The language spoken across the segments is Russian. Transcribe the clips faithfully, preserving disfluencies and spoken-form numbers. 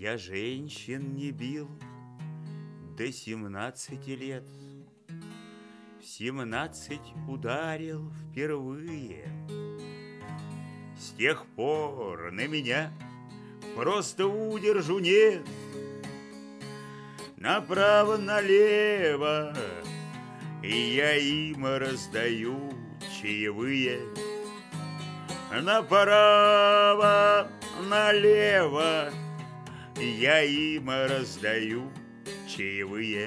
Я женщин не бил до семнадцати лет. В семнадцать ударил впервые. С тех пор на меня просто удержу нет. Направо-налево и я им раздаю чаевые. Направо-налево я им раздаю чаевые.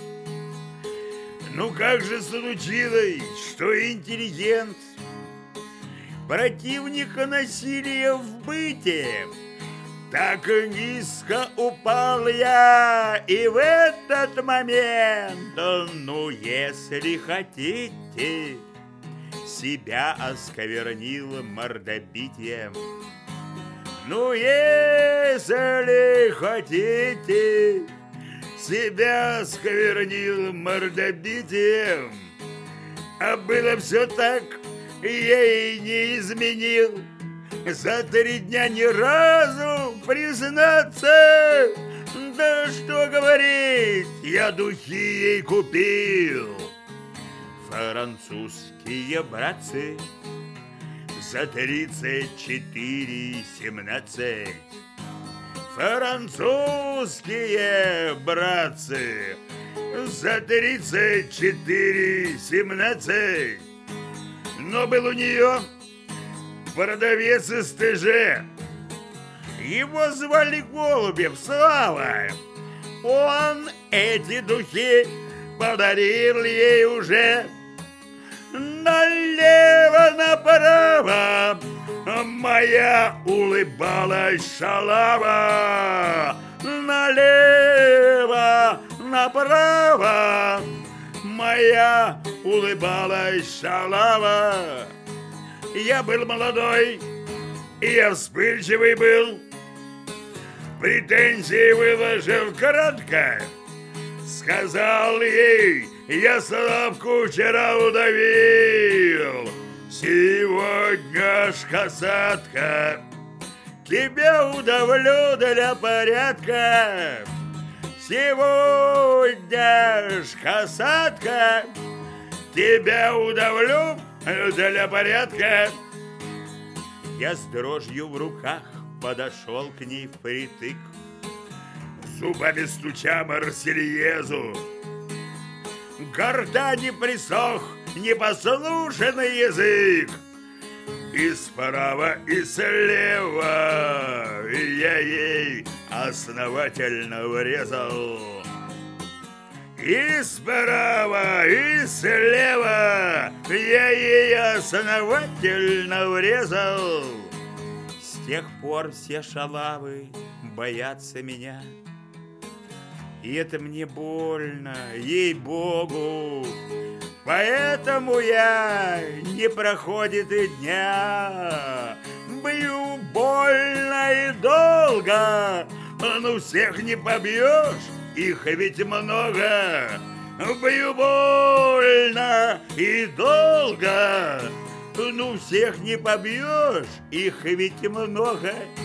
Ну как же случилось, что интеллигент, противника насилия в быте, так низко упал я и в этот момент, ну если хотите, себя осквернил мордобитием. Ну если хотите, себя осквернил мордобитием. А было все так, я и не изменил. За три дня ни разу признаться, да что говорить, я духи ей купил. Французские братцы за тридцать четыре семнадцать. Французские братцы за тридцать четыре семнадцать. Но был у нее продавец из ТЖ. Его звали Голубев Слава. Он эти духи подарил ей уже. Налево-направо моя улыбалась шалава. Налево-направо моя улыбалась шалава. Я был молодой, и я вспыльчивый был. Претензии выложил кратко. Сказал ей, я Славку вчера удавил. Сегодня ж касатка, тебя удавлю для порядка. Сегодня ж касатка, тебя удавлю для порядка. Я с дрожью в руках подошел к ней впритык, зубами стуча Марсельезу. Гортани присох непослушный язык. И справа, и слева я ей основательно врезал. И справа, и слева я ей основательно врезал. С тех пор все шалавы боятся меня. И это мне больно, ей-богу. Поэтому я не проходит и дня. Бью больно и долго, но всех не побьешь, их ведь много. Бью больно и долго, ну всех не побьешь, их ведь много.